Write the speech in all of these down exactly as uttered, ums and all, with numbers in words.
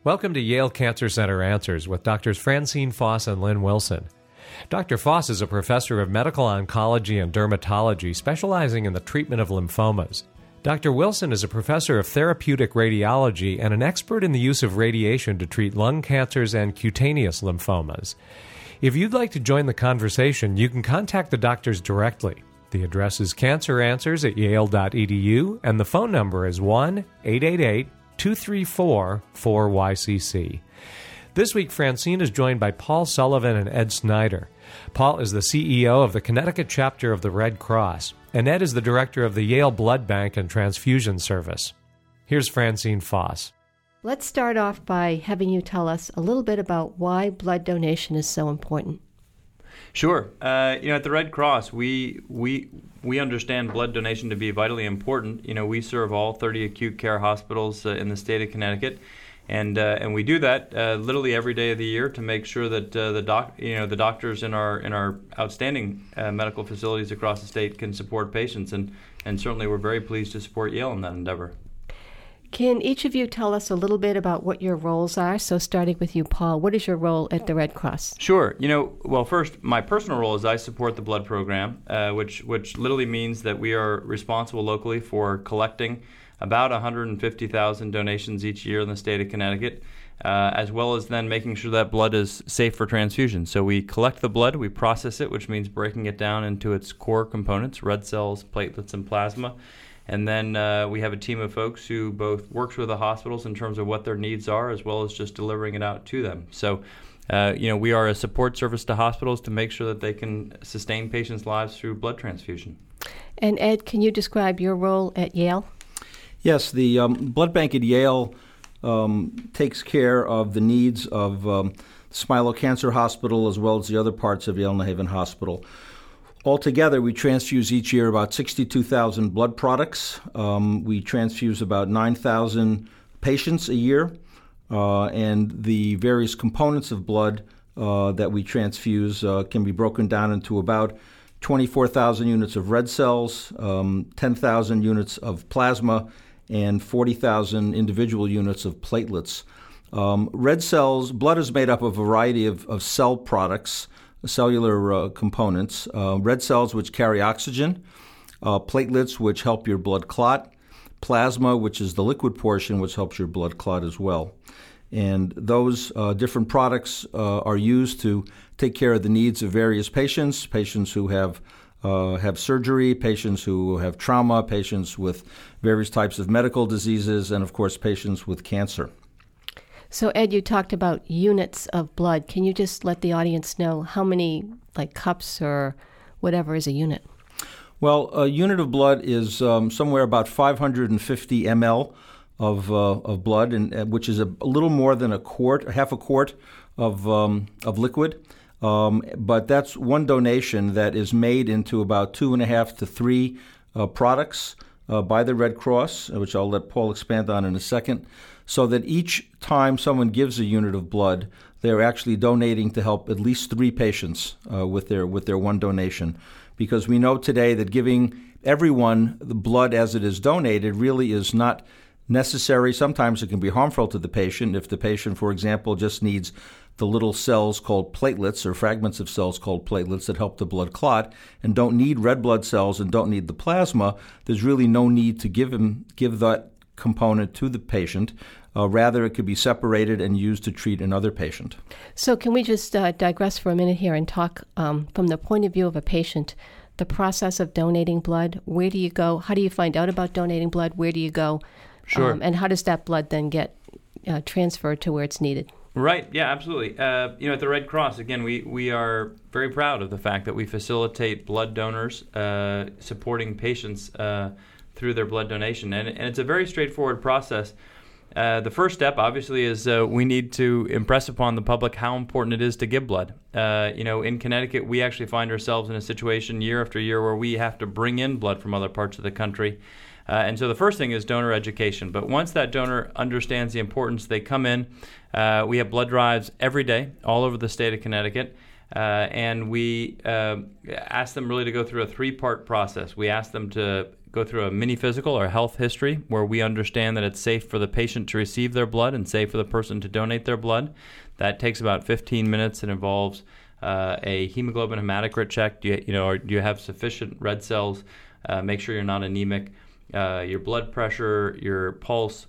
Welcome to Yale Cancer Center Answers with Doctors Francine Foss and Lynn Wilson. Doctor Foss is a professor of medical oncology and dermatology specializing in the treatment of lymphomas. Doctor Wilson is a professor of therapeutic radiology and an expert in the use of radiation to treat lung cancers and cutaneous lymphomas. If you'd like to join the conversation, you can contact the doctors directly. The address is cancer answers at yale dot e d u, and the phone number is one eight eight eight, two three four, four Y C C. This week, Francine is joined by Paul Sullivan and Ed Snyder. Paul is the C E O of the Connecticut chapter of the Red Cross, and Ed is the director of the Yale Blood Bank and Transfusion Service. Here's Francine Foss. Let's start off by having you tell us a little bit about why blood donation is so important. Sure. Uh, you know, at the Red Cross, we we we understand blood donation to be vitally important. You know, we serve all thirty acute care hospitals uh, in the state of Connecticut, and uh, and we do that uh, literally every day of the year to make sure that uh, the doc, you know, the doctors in our in our outstanding uh, medical facilities across the state can support patients, and and certainly we're very pleased to support Yale in that endeavor. Can each of you tell us a little bit about what your roles are? So starting with you, Paul, what is your role at the Red Cross? Sure. You know, well, first, my personal role is I support the blood program, uh, which which literally means that we are responsible locally for collecting about one hundred fifty thousand donations each year in the state of Connecticut, uh, as well as then making sure that blood is safe for transfusion. So we collect the blood, we process it, which means breaking it down into its core components, red cells, platelets, and plasma. And then uh, we have a team of folks who both works with the hospitals in terms of what their needs are, as well as just delivering it out to them. So, uh, you know, we are a support service to hospitals to make sure that they can sustain patients' lives through blood transfusion. And Ed, can you describe your role at Yale? Yes, the um, blood bank at Yale um, takes care of the needs of um, Smilow Cancer Hospital as well as the other parts of Yale New Haven Hospital. Altogether, we transfuse each year about sixty-two thousand blood products. Um, we transfuse about nine thousand patients a year, uh, and the various components of blood uh, that we transfuse uh, can be broken down into about twenty-four thousand units of red cells, um, ten thousand units of plasma, and forty thousand individual units of platelets. Um, red cells, blood is made up of a variety of, of cell products, cellular uh, components, uh, red cells which carry oxygen, uh, platelets which help your blood clot, plasma which is the liquid portion which helps your blood clot as well. And those uh, different products uh, are used to take care of the needs of various patients, patients who have uh, have surgery, patients who have trauma, patients with various types of medical diseases, and of course patients with cancer. So, Ed, you talked about units of blood. Can you just let the audience know how many, like, cups or whatever is a unit? Well, a unit of blood is um, somewhere about five hundred fifty milliliters of uh, of blood, and uh, which is a, a little more than a quart, half a quart of um, of liquid. Um, but that's one donation that is made into about two and a half to three uh, products uh, by the Red Cross, which I'll let Paul expand on in a second. So that each time someone gives a unit of blood, they're actually donating to help at least three patients uh, with their with their one donation. Because we know today that giving everyone the blood as it is donated really is not necessary. Sometimes it can be harmful to the patient if the patient, for example, just needs the little cells called platelets or fragments of cells called platelets that help the blood clot and don't need red blood cells and don't need the plasma. There's really no need to give him give that component to the patient. Uh, rather, it could be separated and used to treat another patient. So can we just uh, digress for a minute here and talk um, from the point of view of a patient, the process of donating blood? Where do you go? How do you find out about donating blood? Where do you go? Sure. Um, and how does that blood then get uh, transferred to where it's needed? Right. Yeah, absolutely. Uh, you know, at the Red Cross, again, we, we are very proud of the fact that we facilitate blood donors uh, supporting patients uh, through their blood donation. And, and it's a very straightforward process. Uh, the first step, obviously, is uh, we need to impress upon the public how important it is to give blood. Uh, you know, in Connecticut, we actually find ourselves in a situation year after year where we have to bring in blood from other parts of the country. Uh, and so the first thing is donor education. But once that donor understands the importance, they come in. Uh, we have blood drives every day all over the state of Connecticut. Uh, and we uh, ask them really to go through a three-part process. We ask them to go through a mini physical or health history where we understand that it's safe for the patient to receive their blood and safe for the person to donate their blood. That takes about fifteen minutes. It involves uh, a hemoglobin hematocrit check. Do you, you know, or do you have sufficient red cells? Uh, make sure you're not anemic. Uh, your blood pressure, your pulse,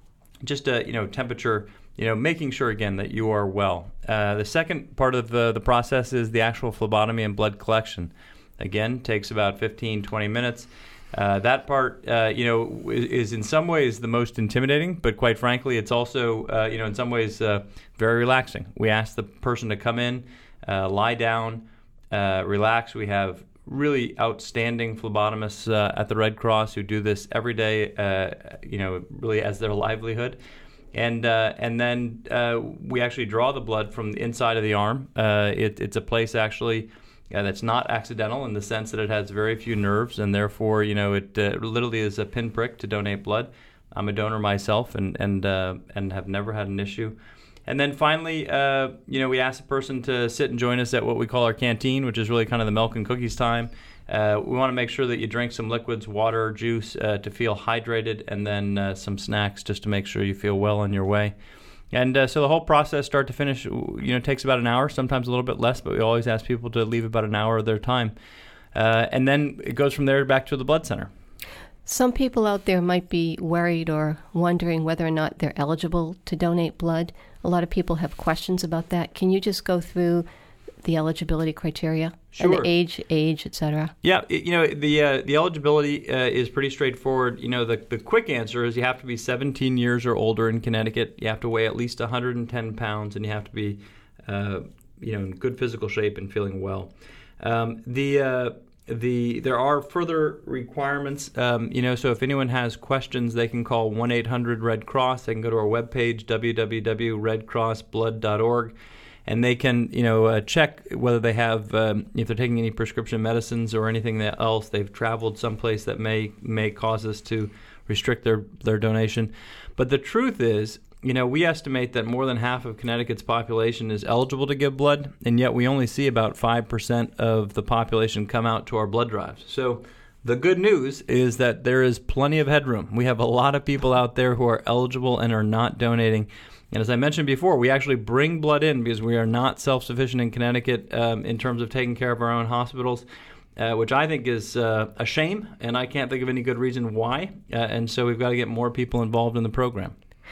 just a you know temperature. You know, making sure, again, that you are well. Uh, the second part of the, the process is the actual phlebotomy and blood collection. Again, takes about fifteen, twenty minutes. Uh, that part, uh, you know, is, is in some ways the most intimidating, but quite frankly, it's also, uh, you know, in some ways uh, very relaxing. We ask the person to come in, uh, lie down, uh, relax. We have really outstanding phlebotomists uh, at the Red Cross who do this every day, uh, you know, really as their livelihood. And uh, and then uh, we actually draw the blood from the inside of the arm. Uh, it, it's a place actually uh, that's not accidental in the sense that it has very few nerves, and therefore, you know, it uh, literally is a pinprick to donate blood. I'm a donor myself, and and uh, and have never had an issue. And then finally, uh, you know, we ask the person to sit and join us at what we call our canteen, which is really kind of the milk and cookies time. Uh, we want to make sure that you drink some liquids, water, juice, uh, to feel hydrated, and then uh, some snacks just to make sure you feel well on your way. And uh, so the whole process, start to finish, you know, takes about an hour, sometimes a little bit less, but we always ask people to leave about an hour of their time. Uh, and then it goes from there back to the blood center. Some people out there might be worried or wondering whether or not they're eligible to donate blood. A lot of people have questions about that. Can you just go through the eligibility criteria? Sure. And the age, age, et cetera? Yeah, you know, the uh, the eligibility uh, is pretty straightforward. You know, the, the quick answer is you have to be seventeen years or older in Connecticut. You have to weigh at least one hundred ten pounds, and you have to be, uh, you know, in good physical shape and feeling well. Um, the uh, the there are further requirements. Um, you know, so if anyone has questions, they can call one eight hundred red cross. They can go to our webpage, w w w dot red cross blood dot org. And they can, you know, uh, check whether they have, um, if they're taking any prescription medicines or anything else. They've traveled someplace that may may cause us to restrict their, their donation. But the truth is, you know, we estimate that more than half of Connecticut's population is eligible to give blood, and yet we only see about five percent of the population come out to our blood drives. So the good news is that there is plenty of headroom. We have a lot of people out there who are eligible and are not donating. And as I mentioned before, we actually bring blood in because we are not self-sufficient in Connecticut um, in terms of taking care of our own hospitals, uh, which I think is uh, a shame, and I can't think of any good reason why. Uh, and so we've got to get more people involved in the program.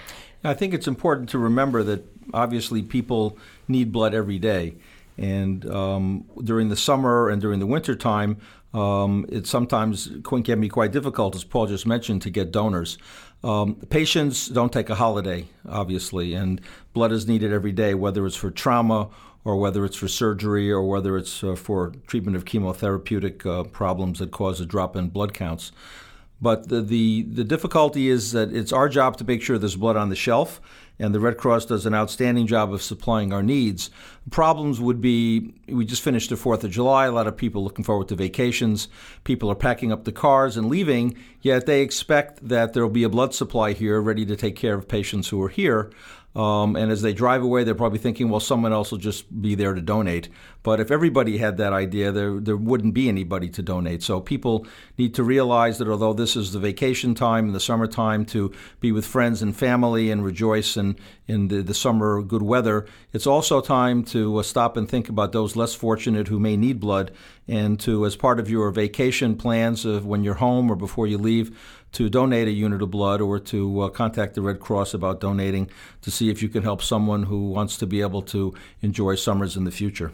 I think it's important to remember that obviously people need blood every day. And um, during the summer and during the winter time, um, it sometimes can be quite difficult, as Paul just mentioned, to get donors. Um, patients don't take a holiday, obviously, and blood is needed every day, whether it's for trauma or whether it's for surgery or whether it's uh, for treatment of chemotherapeutic uh, problems that cause a drop in blood counts. But the, the the difficulty is that it's our job to make sure there's blood on the shelf, and the Red Cross does an outstanding job of supplying our needs. Problems would be, we just finished the fourth of July, a lot of people looking forward to vacations. People are packing up the cars and leaving, yet they expect that there will be a blood supply here ready to take care of patients who are here. Um, and as they drive away, they're probably thinking, well, someone else will just be there to donate. But if everybody had that idea, there there wouldn't be anybody to donate. So people need to realize that although this is the vacation time, the summertime to be with friends and family and rejoice in, in the, the summer good weather, it's also time to uh, stop and think about those less fortunate who may need blood, and to, as part of your vacation plans of when you're home or before you leave, to donate a unit of blood or to uh, contact the Red Cross about donating to see if you can help someone who wants to be able to enjoy summers in the future.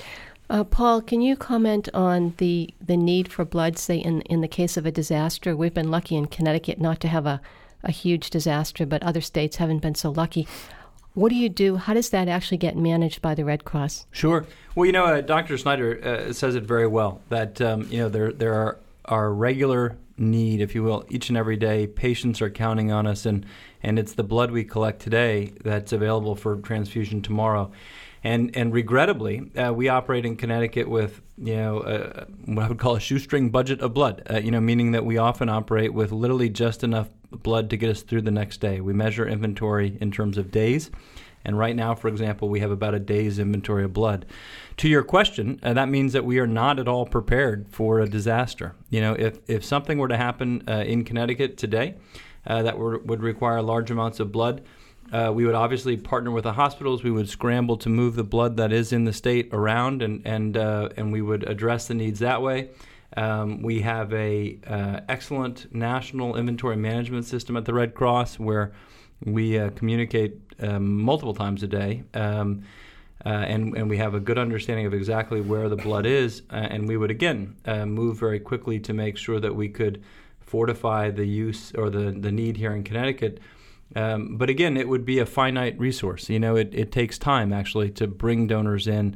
Uh, Paul, can you comment on the, the need for blood, say, in, in the case of a disaster? We've been lucky in Connecticut not to have a, a huge disaster, but other states haven't been so lucky. What do you do? How does that actually get managed by the Red Cross? Sure. Well, you know, uh, Doctor Snyder uh, says it very well, that, um, you know, there there are, are regular need, if you will, each and every day. Patients are counting on us, and, and it's the blood we collect today that's available for transfusion tomorrow. And and regrettably, uh, we operate in Connecticut with, you know, uh, what I would call a shoestring budget of blood, uh, you know, meaning that we often operate with literally just enough blood to get us through the next day. We measure inventory in terms of days. And right now, for example, we have about a day's inventory of blood. To your question, uh, that means that we are not at all prepared for a disaster. You know, if, if something were to happen uh, in Connecticut today uh, that were, would require large amounts of blood, uh, we would obviously partner with the hospitals. We would scramble to move the blood that is in the state around, and and uh, and we would address the needs that way. Um, we have a uh, excellent national inventory management system at the Red Cross where we uh, communicate um, multiple times a day, um, uh, and, and we have a good understanding of exactly where the blood is, uh, and we would, again, uh, move very quickly to make sure that we could fortify the use or the, the need here in Connecticut. Um, but again, it would be a finite resource. You know, it, it takes time, actually, to bring donors in,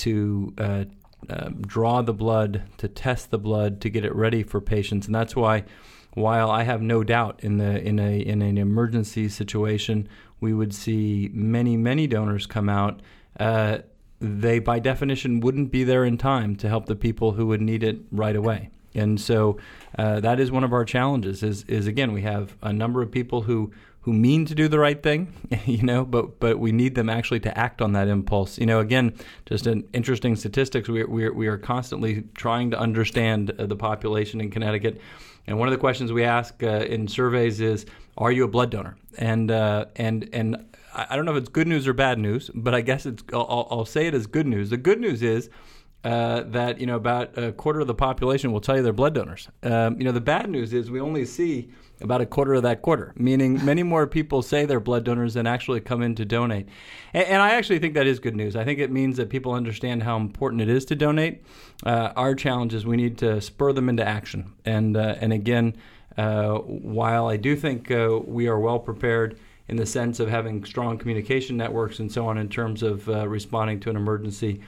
to uh, uh, draw the blood, to test the blood, to get it ready for patients, and that's why while I have no doubt in the in a in an emergency situation we would see many many donors come out, uh, they by definition wouldn't be there in time to help the people who would need it right away. And so uh, that is one of our challenges. Is is again we have a number of people who who mean to do the right thing, you know, but but we need them actually to act on that impulse. You know, again, just an interesting statistics. We we we are constantly trying to understand uh, the population in Connecticut. And one of the questions we ask uh, in surveys is, "Are you a blood donor?" And uh, and and I don't know if it's good news or bad news, but I guess it's I'll, I'll say it as good news. The good news is uh, that you know about a quarter of the population will tell you they're blood donors. Um, you know, the bad news is we only see about a quarter of that quarter, meaning many more people say they're blood donors than actually come in to donate. And, and I actually think that is good news. I think it means that people understand how important it is to donate. Uh, our challenge is we need to spur them into action. And uh, and again, uh, while I do think uh, we are well prepared in the sense of having strong communication networks and so on in terms of uh, responding to an emergency,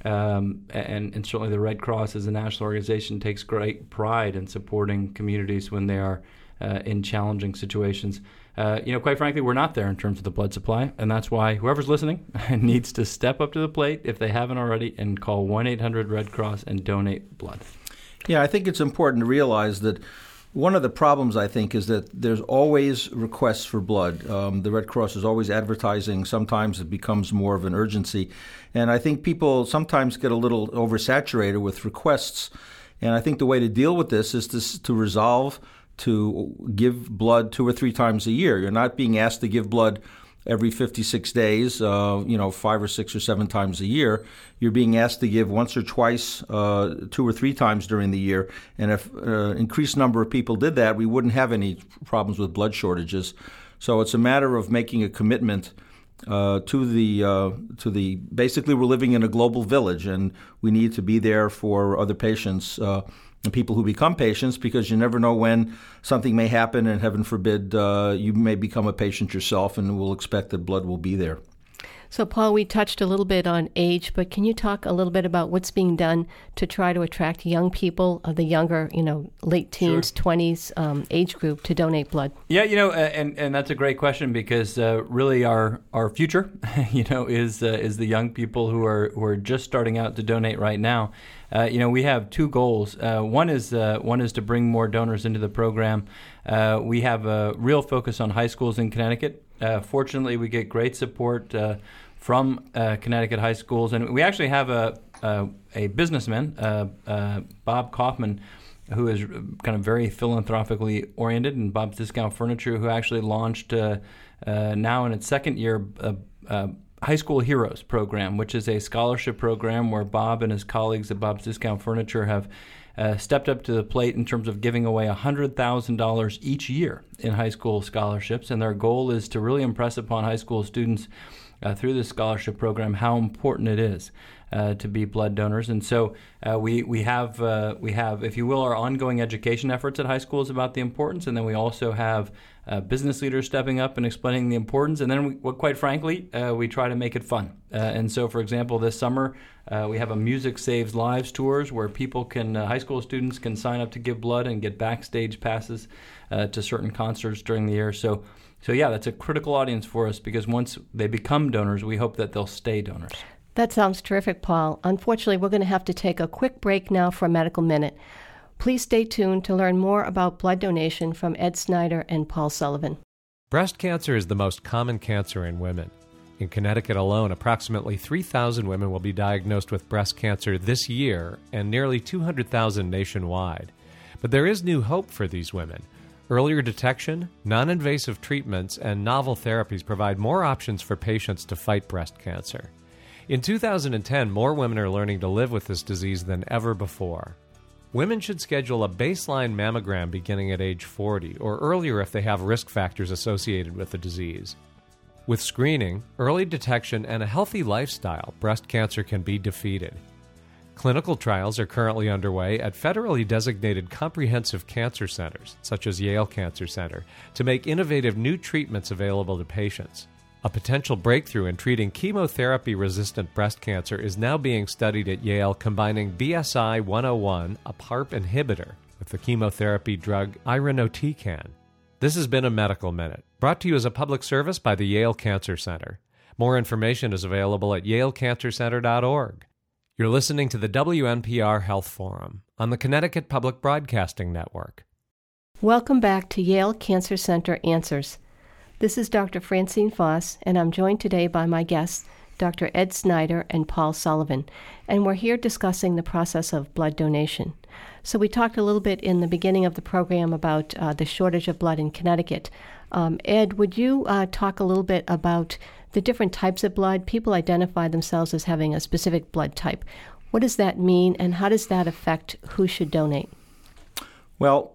Um, and, and certainly the Red Cross as a national organization takes great pride in supporting communities when they are uh, in challenging situations. Uh, you know, quite frankly, we're not there in terms of the blood supply, and that's why whoever's listening needs to step up to the plate if they haven't already and call one eight hundred red cross and donate blood. Yeah, I think it's important to realize that one of the problems, I think, is that there's always requests for blood. Um, the Red Cross is always advertising. Sometimes it becomes more of an urgency. And I think people sometimes get a little oversaturated with requests. And I think the way to deal with this is to, to resolve to give blood two or three times a year. You're not being asked to give blood every fifty-six days, uh, you know, five or six or seven times a year. You're being asked to give once or twice, uh, two or three times during the year. And if an uh, increased number of people did that, we wouldn't have any problems with blood shortages. So it's a matter of making a commitment uh, to the uh, to the. Basically, we're living in a global village, and we need to be there for other patients. Uh, And people who become patients, because you never know when something may happen, and heaven forbid, uh, you may become a patient yourself, and we'll expect that blood will be there. So, Paul, we touched a little bit on age, but can you talk a little bit about what's being done to try to attract young people, uh, the younger, you know, late teens, sure. twenties um, age group to donate blood? Yeah, you know, uh, and and that's a great question because uh, really our our future, you know, is uh, is the young people who are who are just starting out to donate right now. Uh, you know, we have two goals. Uh, one is uh, one is to bring more donors into the program. Uh, we have a real focus on high schools in Connecticut. Uh, fortunately, we get great support uh, from uh, Connecticut high schools, and we actually have a a, a businessman, uh, uh, Bob Kaufman, who is kind of very philanthropically oriented, and Bob's Discount Furniture, who actually launched uh, uh, now in its second year. Uh, uh, High School Heroes program, which is a scholarship program where Bob and his colleagues at Bob's Discount Furniture have uh, stepped up to the plate in terms of giving away one hundred thousand dollars each year in high school scholarships. And their goal is to really impress upon high school students uh, through this scholarship program how important it is uh, to be blood donors. And so uh, we we have, uh, we have, if you will, our ongoing education efforts at high schools about the importance. And then we also have Uh, business leaders stepping up and explaining the importance, and then, we, well, quite frankly, uh, we try to make it fun. Uh, and so, for example, this summer uh, we have a Music Saves Lives tours where people can, uh, high school students can sign up to give blood and get backstage passes uh, to certain concerts during the year. So, so yeah, that's a critical audience for us because once they become donors, we hope that they'll stay donors. That sounds terrific, Paul. Unfortunately, we're going to have to take a quick break now for a medical minute. Please stay tuned to learn more about blood donation from Ed Snyder and Paul Sullivan. Breast cancer is the most common cancer in women. In Connecticut alone, approximately three thousand women will be diagnosed with breast cancer this year and nearly two hundred thousand nationwide. But there is new hope for these women. Earlier detection, non-invasive treatments, and novel therapies provide more options for patients to fight breast cancer. In two thousand ten, more women are learning to live with this disease than ever before. Women should schedule a baseline mammogram beginning at age forty or earlier if they have risk factors associated with the disease. With screening, early detection, and a healthy lifestyle, breast cancer can be defeated. Clinical trials are currently underway at federally designated comprehensive cancer centers, such as Yale Cancer Center, to make innovative new treatments available to patients. A potential breakthrough in treating chemotherapy-resistant breast cancer is now being studied at Yale, combining B S I one oh one, a PARP inhibitor, with the chemotherapy drug irinotecan. This has been a Medical Minute, brought to you as a public service by the Yale Cancer Center. More information is available at yale cancer center dot org. You're listening to the W N P R Health Forum on the Connecticut Public Broadcasting Network. Welcome back to Yale Cancer Center Answers. This is Doctor Francine Foss, and I'm joined today by my guests, Doctor Ed Snyder and Paul Sullivan, and we're here discussing the process of blood donation. So we talked a little bit in the beginning of the program about uh, the shortage of blood in Connecticut. Um, Ed, would you uh, talk a little bit about the different types of blood? People identify themselves as having a specific blood type. What does that mean, and how does that affect who should donate? Well,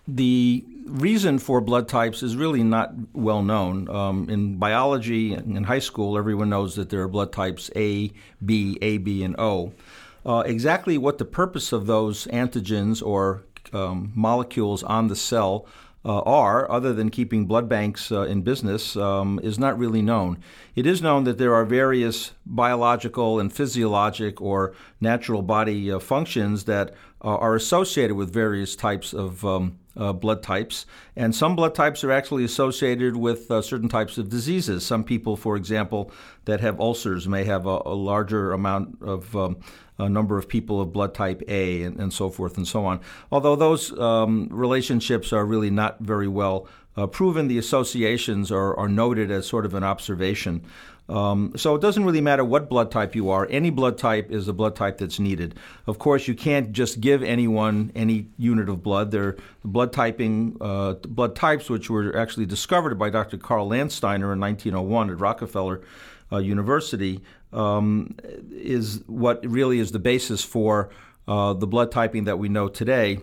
the reason for blood types is really not well known. Um, in biology, in high school, everyone knows that there are blood types A, B, A, B, and O. Uh, exactly what the purpose of those antigens or um, molecules on the cell uh, are, other than keeping blood banks uh, in business, um, is not really known. It is known that there are various biological and physiologic or natural body uh, functions that uh, are associated with various types of um, uh, blood types, and some blood types are actually associated with uh, certain types of diseases. Some people, for example, that have ulcers may have a, a larger amount of um, a number of people of blood type A, and, and so forth and so on. Although those um, relationships are really not very well uh, proven, the associations are, are noted as sort of an observation. Um, so it doesn't really matter what blood type you are. Any blood type is the blood type that's needed. Of course, you can't just give anyone any unit of blood. There are blood typing, uh, blood types which were actually discovered by Doctor Carl Landsteiner in nineteen oh one at Rockefeller uh, University, um, is what really is the basis for uh, the blood typing that we know today.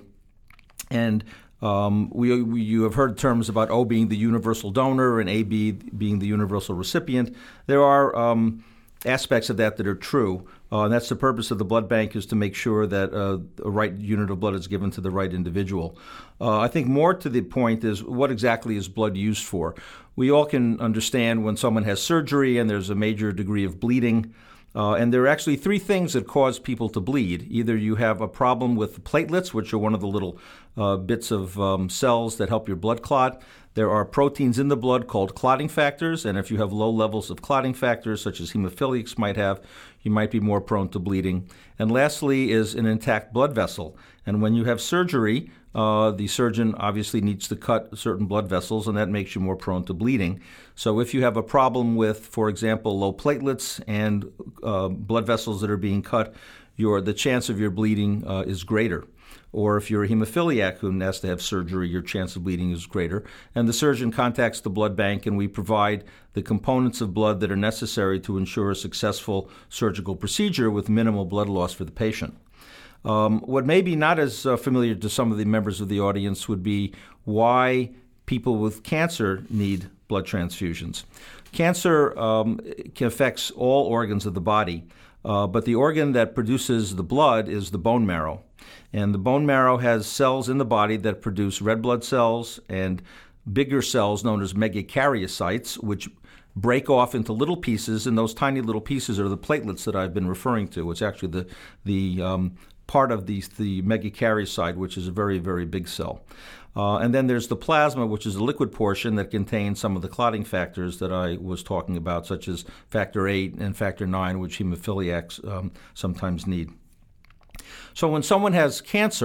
And Um, we, we, you have heard terms about O being the universal donor and A B being the universal recipient. There are um, aspects of that that are true, uh, and that's the purpose of the blood bank, is to make sure that uh, the right unit of blood is given to the right individual. Uh, I think more to the point is, what exactly is blood used for? We all can understand when someone has surgery and there's a major degree of bleeding. Uh, and there are actually three things that cause people to bleed. Either you have a problem with the platelets, which are one of the little uh, bits of um, cells that help your blood clot. There are proteins in the blood called clotting factors, and if you have low levels of clotting factors, such as hemophiliacs might have, you might be more prone to bleeding. And lastly is an intact blood vessel. And when you have surgery, uh, the surgeon obviously needs to cut certain blood vessels, and that makes you more prone to bleeding. So if you have a problem with, for example, low platelets and uh, blood vessels that are being cut, your the chance of your bleeding uh, is greater. Or if you're a hemophiliac who has to have surgery, your chance of bleeding is greater. And the surgeon contacts the blood bank, and we provide the components of blood that are necessary to ensure a successful surgical procedure with minimal blood loss for the patient. Um, what may be not as uh, familiar to some of the members of the audience would be why people with cancer need blood transfusions. Cancer um, affects all organs of the body, uh, but the organ that produces the blood is the bone marrow. And the bone marrow has cells in the body that produce red blood cells and bigger cells known as megakaryocytes, which break off into little pieces, and those tiny little pieces are the platelets that I've been referring to. It's actually the the um, part of the, the megakaryocyte, which is a very, very big cell. Uh, and then there's the plasma, which is the liquid portion that contains some of the clotting factors that I was talking about, such as factor eight and factor nine, which hemophiliacs um, sometimes need. So when someone has cancer,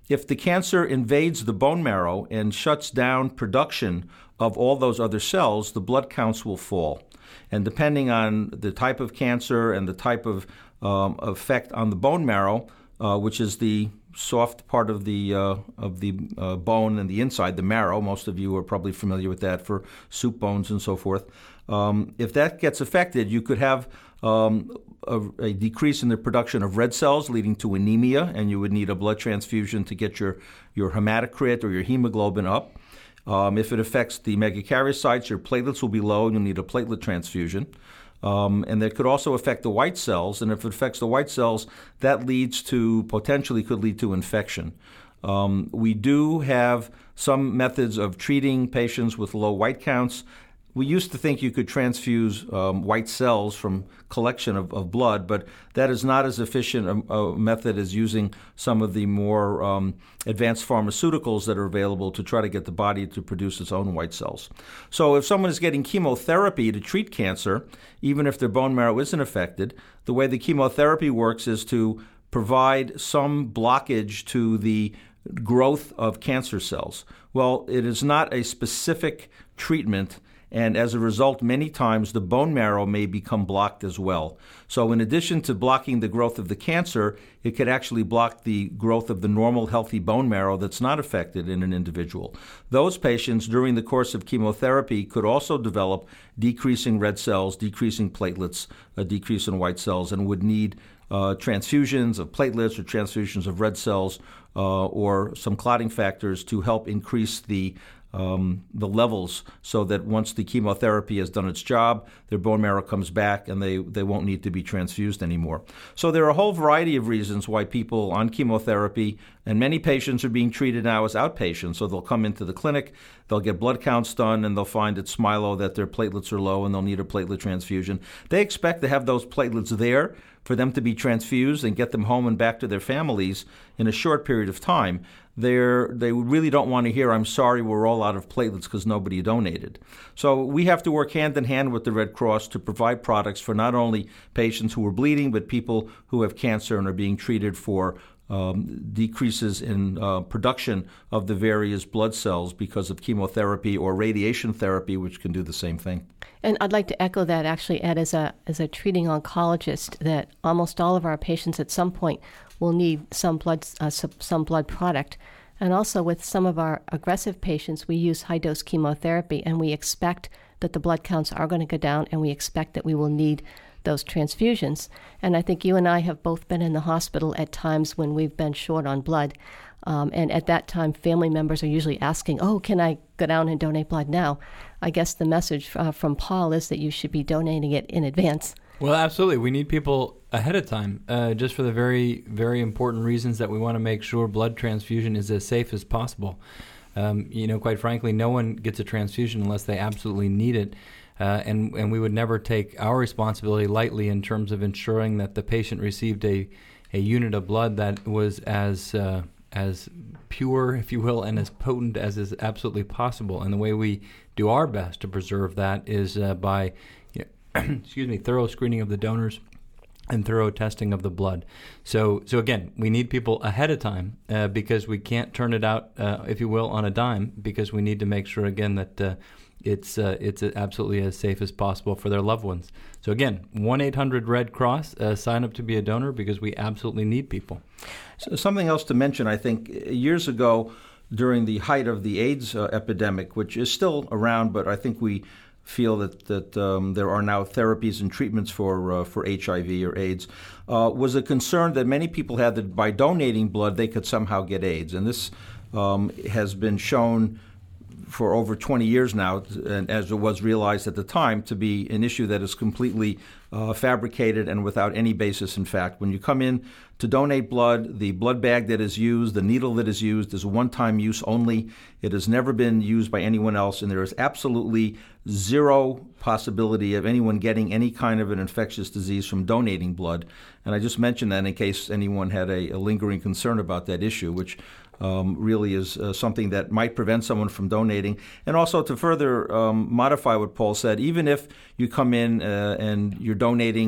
if the cancer invades the bone marrow and shuts down production of all those other cells, the blood counts will fall. And depending on the type of cancer and the type of um, effect on the bone marrow, uh, which is the soft part of the uh, of the uh, bone and the inside, the marrow, most of you are probably familiar with that for soup bones and so forth. Um, if that gets affected, you could have um, a, a decrease in the production of red cells leading to anemia, and you would need a blood transfusion to get your, your hematocrit or your hemoglobin up. Um, if it affects the megakaryocytes, your platelets will be low and you'll need a platelet transfusion. Um, and that could also affect the white cells, and if it affects the white cells, that leads to, potentially could lead to infection. Um, we do have some methods of treating patients with low white counts. We used to think you could transfuse um, white cells from collection of, of blood, but that is not as efficient a, a method as using some of the more um, advanced pharmaceuticals that are available to try to get the body to produce its own white cells. So if someone is getting chemotherapy to treat cancer, even if their bone marrow isn't affected, the way the chemotherapy works is to provide some blockage to the growth of cancer cells. Well, it is not a specific treatment, and as a result, many times the bone marrow may become blocked as well. So in addition to blocking the growth of the cancer, it could actually block the growth of the normal healthy bone marrow that's not affected in an individual. Those patients during the course of chemotherapy could also develop decreasing red cells, decreasing platelets, a decrease in white cells, and would need uh, transfusions of platelets or transfusions of red cells uh, or some clotting factors to help increase the Um, the levels, so that once the chemotherapy has done its job, their bone marrow comes back and they, they won't need to be transfused anymore. So there are a whole variety of reasons why people on chemotherapy, and many patients are being treated now as outpatients. So they'll come into the clinic, they'll get blood counts done, and they'll find at Smilo that their platelets are low and they'll need a platelet transfusion. They expect to have those platelets there for them to be transfused and get them home and back to their families in a short period of time. They're, they really don't want to hear, "I'm sorry, we're all out of platelets because nobody donated." So we have to work hand in hand with the Red Cross to provide products for not only patients who are bleeding, but people who have cancer and are being treated for um, decreases in uh, production of the various blood cells because of chemotherapy or radiation therapy, which can do the same thing. And I'd like to echo that, actually, Ed, as a as a treating oncologist, that almost all of our patients at some point will need some blood uh, some blood product. And also with some of our aggressive patients, we use high-dose chemotherapy, and we expect that the blood counts are going to go down, and we expect that we will need those transfusions. And I think you and I have both been in the hospital at times when we've been short on blood. Um, and at that time, family members are usually asking, "Oh, can I go down and donate blood now?" I guess the message uh, from Paul is that you should be donating it in advance. Well, absolutely. We need people ahead of time, uh, just for the very, very important reasons that we want to make sure blood transfusion is as safe as possible. Um, you know, quite frankly, no one gets a transfusion unless they absolutely need it. Uh, and, and we would never take our responsibility lightly in terms of ensuring that the patient received a, a unit of blood that was as uh, as pure, if you will, and as potent as is absolutely possible. And the way we do our best to preserve that is uh, by, you know, excuse me, thorough screening of the donors and thorough testing of the blood. So, so again, we need people ahead of time uh, because we can't turn it out, uh, if you will, on a dime, because we need to make sure, again, that uh, it's uh, it's absolutely as safe as possible for their loved ones. So again, one eight hundred Red Cross, uh, sign up to be a donor because we absolutely need people. So something else to mention, I think, years ago during the height of the AIDS uh, epidemic, which is still around, but I think we feel that that um, there are now therapies and treatments for uh, for H I V or AIDS, uh, was a concern that many people had that by donating blood they could somehow get AIDS. And this um, has been shown for over twenty years now, and as it was realized at the time, to be an issue that is completely uh, fabricated and without any basis in fact. When you come in to donate blood, the blood bag that is used, the needle that is used, is one-time use only. It has never been used by anyone else, and there is absolutely zero possibility of anyone getting any kind of an infectious disease from donating blood. And I just mentioned that in case anyone had a, a lingering concern about that issue, which Um, really is uh, something that might prevent someone from donating. And also to further um, modify what Paul said, even if you come in uh, and you're donating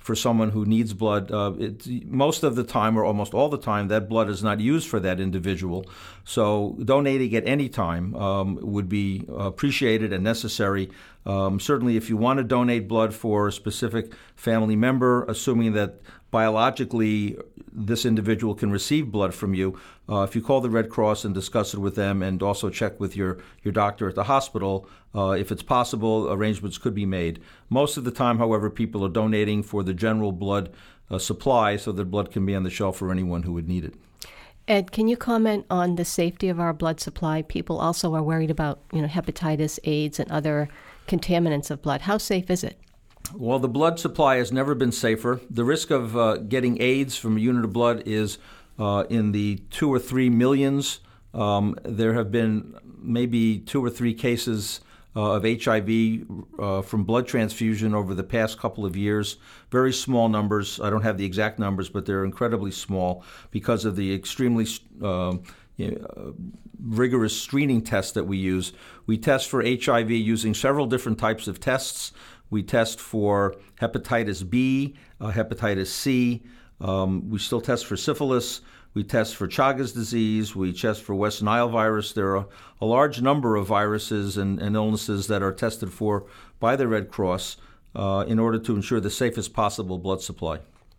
for someone who needs blood. Uh, it, most of the time, or almost all the time, that blood is not used for that individual. So donating at any time um, would be appreciated and necessary. Um, certainly, if you want to donate blood for a specific family member, assuming that biologically this individual can receive blood from you, uh, if you call the Red Cross and discuss it with them, and also check with your, your doctor at the hospital, uh, if it's possible, arrangements could be made. Most of the time, however, people are donating for the general blood uh, supply so that blood can be on the shelf for anyone who would need it. Ed, can you comment on the safety of our blood supply? People also are worried about, you know, hepatitis, AIDS, and other contaminants of blood. How safe is it? Well, the blood supply has never been safer. The risk of uh, getting AIDS from a unit of blood is uh, in the two or three millions. Um, there have been maybe two or three cases uh, of H I V uh, from blood transfusion over the past couple of years. Very small numbers. I don't have the exact numbers, but they're incredibly small because of the extremely uh, you know, uh, rigorous screening tests that we use. We test for H I V using several different types of tests. We test for hepatitis B, uh, hepatitis C. Um, we still test for syphilis. We test for Chagas disease. We test for West Nile virus. There are a large number of viruses and, and illnesses that are tested for by the Red Cross uh, in order to ensure the safest possible blood supply.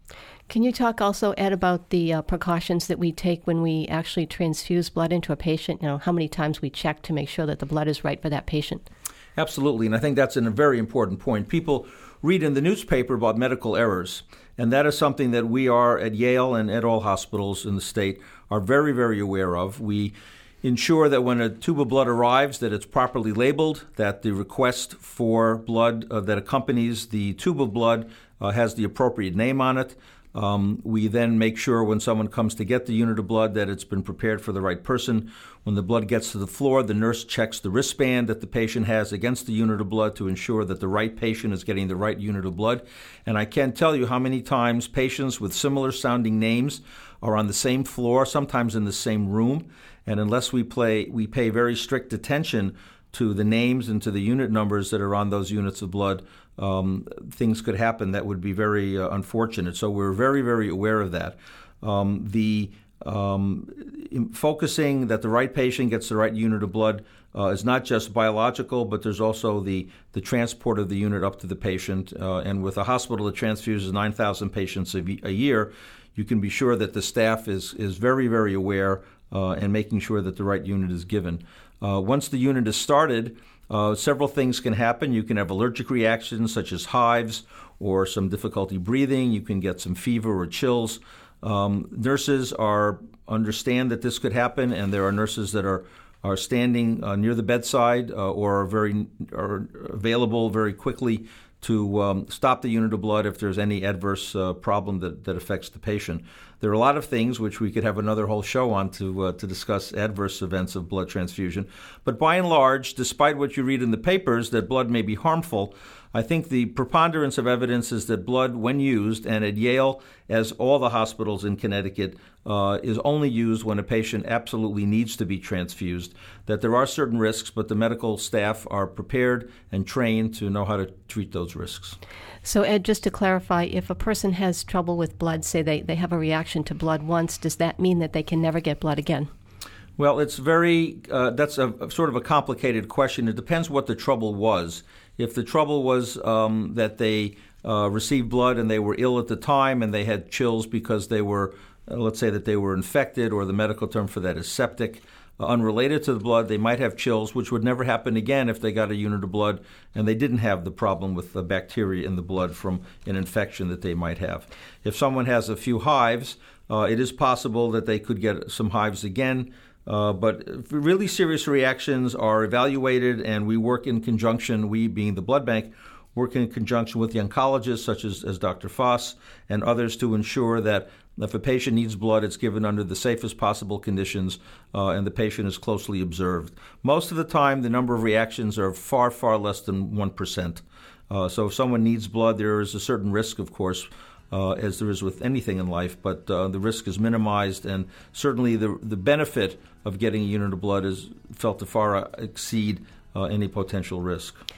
Can you talk also, Ed, about the uh, precautions that we take when we actually transfuse blood into a patient? You know, how many times we check to make sure that the blood is right for that patient? Absolutely, and I think that's a very important point. People read in the newspaper about medical errors, and that is something that we are at Yale and at all hospitals in the state are very, very aware of. We ensure that when a tube of blood arrives that it's properly labeled, that the request for blood uh, that accompanies the tube of blood uh, has the appropriate name on it. Um, we then make sure when someone comes to get the unit of blood that it's been prepared for the right person. When the blood gets to the floor, the nurse checks the wristband that the patient has against the unit of blood to ensure that the right patient is getting the right unit of blood. And I can't tell you how many times patients with similar sounding names are on the same floor, sometimes in the same room. And unless we play, we pay very strict attention to the names and to the unit numbers that are on those units of blood, um, things could happen that would be very uh, unfortunate. So we're very, very aware of that. Um, the um, focusing that the right patient gets the right unit of blood uh, is not just biological, but there's also the, the transport of the unit up to the patient. Uh, and with a hospital that transfuses nine thousand patients a, a year, you can be sure that the staff is, is very, very aware uh, and making sure that the right unit is given. Uh, once the unit is started, uh, several things can happen. You can have allergic reactions such as hives or some difficulty breathing. You can get some fever or chills. Um, nurses are understand that this could happen, and there are nurses that are are standing uh, near the bedside uh, or are very are available very quickly to um, stop the unit of blood if there's any adverse uh, problem that, that affects the patient. There are a lot of things which we could have another whole show on to uh, to discuss adverse events of blood transfusion. But by and large, despite what you read in the papers that blood may be harmful, I think the preponderance of evidence is that blood, when used, and at Yale, as all the hospitals in Connecticut, uh, is only used when a patient absolutely needs to be transfused, that there are certain risks, but the medical staff are prepared and trained to know how to treat those risks. So, Ed, just to clarify, if a person has trouble with blood, say they, they have a reaction to blood once, does that mean that they can never get blood again? Well, it's very, uh, that's a, a sort of a complicated question. It depends what the trouble was. If the trouble was um, that they uh, received blood and they were ill at the time and they had chills because they were, uh, let's say that they were infected, or the medical term for that is septic, uh, unrelated to the blood, they might have chills, which would never happen again if they got a unit of blood and they didn't have the problem with the bacteria in the blood from an infection that they might have. If someone has a few hives, uh, it is possible that they could get some hives again. Uh, but really serious reactions are evaluated, and we work in conjunction, we being the blood bank, work in conjunction with the oncologists, such as, as Doctor Foss and others, to ensure that if a patient needs blood, it's given under the safest possible conditions, uh, and the patient is closely observed. Most of the time, the number of reactions are far, far less than one percent. Uh, so if someone needs blood, there is a certain risk, of course, Uh, as there is with anything in life, but uh, the risk is minimized, and certainly the the benefit of getting a unit of blood is felt to far exceed uh, any potential risk.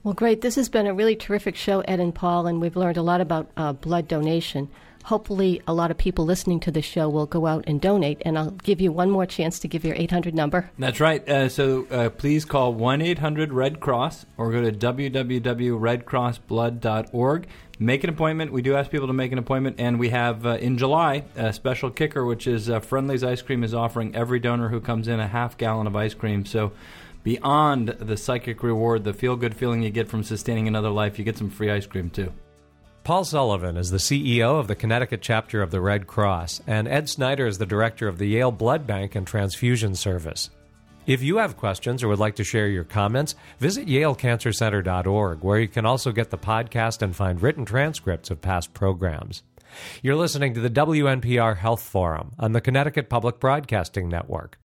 Well, great. This has been a really terrific show, Ed and Paul, and we've learned a lot about uh, blood donation. Hopefully, a lot of people listening to the show will go out and donate, and I'll give you one more chance to give your eight hundred number. That's right. Uh, so uh, please call one eight hundred red cross or go to w w w dot red cross blood dot org. Make an appointment. We do ask people to make an appointment, and we have, uh, in July, a special kicker, which is uh, Friendly's Ice Cream is offering every donor who comes in a half gallon of ice cream. So beyond the psychic reward, the feel-good feeling you get from sustaining another life, you get some free ice cream, too. Paul Sullivan is the C E O of the Connecticut chapter of the Red Cross, and Ed Snyder is the director of the Yale Blood Bank and Transfusion Service. If you have questions or would like to share your comments, visit yale cancer center dot org, where you can also get the podcast and find written transcripts of past programs. You're listening to the W N P R Health Forum on the Connecticut Public Broadcasting Network.